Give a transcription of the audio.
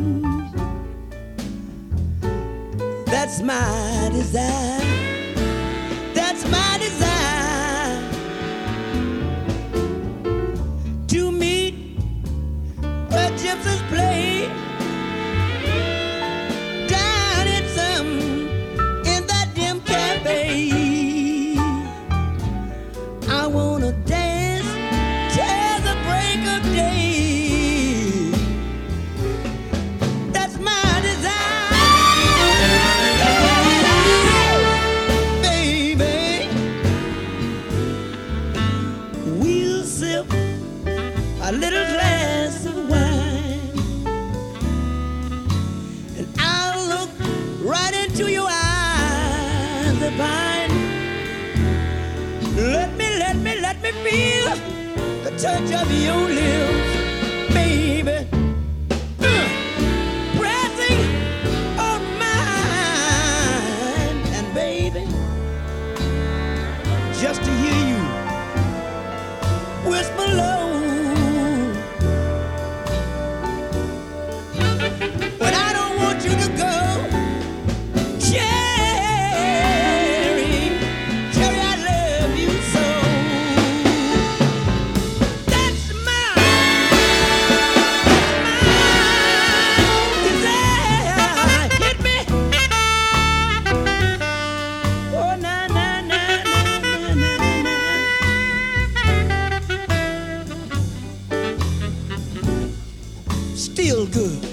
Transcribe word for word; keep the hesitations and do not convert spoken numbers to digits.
That's my desire. That's my desire to meet where gypsies play down in some in that dim cafe. I wanna dance till the break of day. That's my desire, baby. We'll sip a little glass of wine, and I'll look right into your eyes divine. Let me, let me, let me feel the touch of your lips, baby. Uh, pressing on mine, and baby, just to hear you whisper low. But I don't want you to go, Cherry, Cherry, I love you so. That's my, that's my desire. Hit me. Oh, na na na na na na. Still good.